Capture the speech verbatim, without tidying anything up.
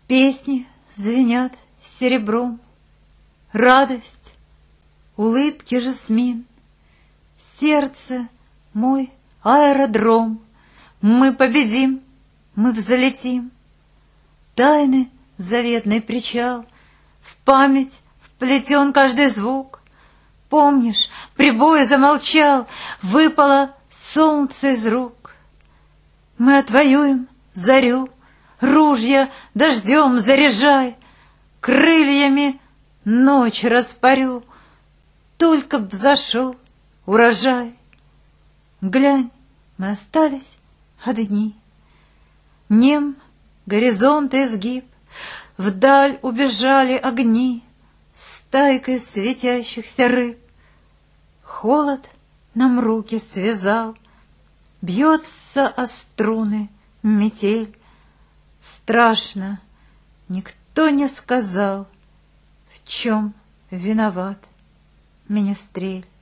Песни звенят серебром, радость, улыбки жасмин. Сердце мой аэродром, мы победим, мы взлетим. Тайны заветный причал, в память вплетен каждый звук. Помнишь, прибой замолчал, выпало солнце из рук. Мы отвоюем зарю, ружья дождем заряжай, крыльями ночь распорю, только б взошел урожай. Глянь, мы остались одни. Нем горизонт изгиб, вдаль убежали огни стайкой светящихся рыб. Холод нам руки связал, бьется о струны метель. Страшно, никто не сказал, в чем виноват Менестрель.